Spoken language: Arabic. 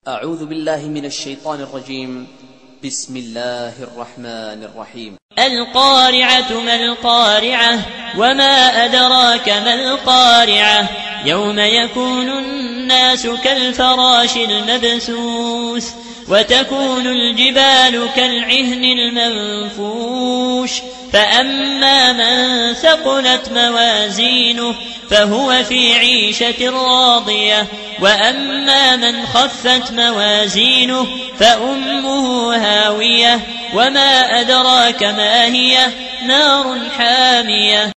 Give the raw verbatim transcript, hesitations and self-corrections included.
أعوذ بالله من الشيطان الرجيم. بسم الله الرحمن الرحيم. القارعة ما القارعة وما أدراك ما القارعة يوم يكون الناس كالفراش المبثوث وتكون الجبال كالعهن المنفوش فأما من ثقلت موازينه فهو في عيشة راضية وأما من خفت موازينه فأمه هاوية وما أدراك ما هي نار حامية.